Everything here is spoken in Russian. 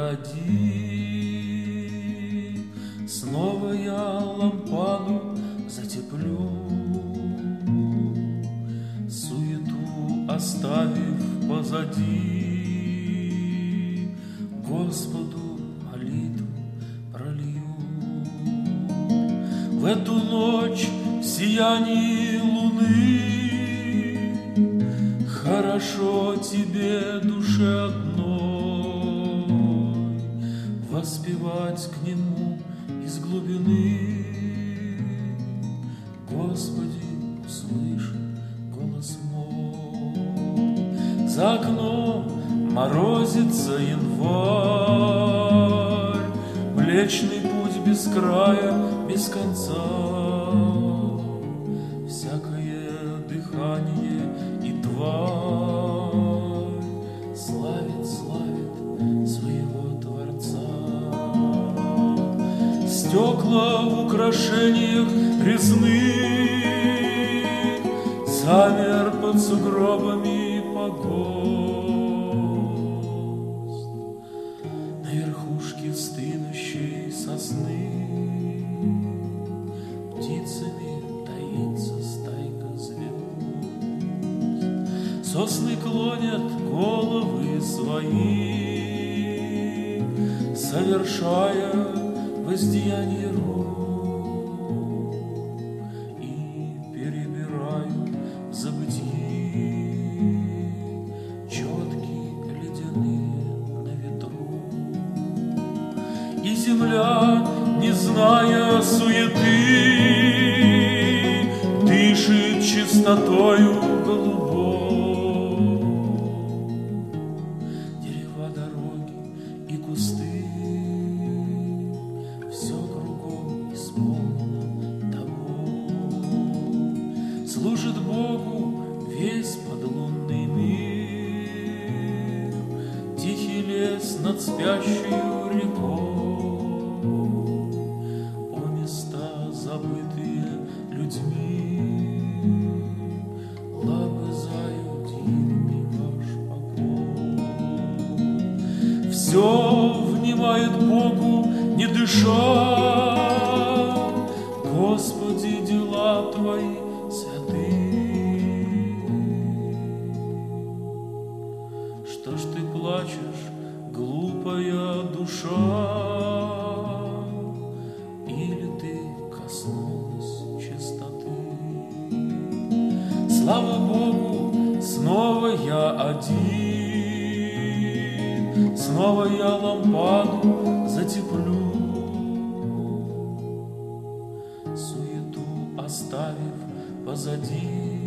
один. Снова я лампаду затеплю, суету оставив позади, Господу молитву пролью. В эту ночь в сиянии луны хорошо тебе, душе одной, воспевать к нему из глубины. Господи, услыши голос мой. За окном морозится январь, Млечный путь без края, без конца. Всякое дыхание и тварь славит, славит своего Творца. Стекла в украшениях резных замер под сугробами погост. На верхушке стынущей сосны птицами таится стайка звезд. Сосны клонят головы свои, совершая воздеяние рук, и перебирают в забытьи четки ледяные на ветру. И земля, не зная суеты, дышит чистотою голубой. Дерева, дороги и кусты, все кругом исполнено тобой. Служит Богу весь подлунный мир, тихий лес над спящей рекой. О, места, забытые людьми, лобызают ими ваш покой. Все внимает Богу, не дыша, Господи, дела Твои святы. Что ж ты плачешь, глупая душа? Или ты коснулась чистоты? Слава Богу, снова я один, снова я лампаду затеплю, суету оставив позади.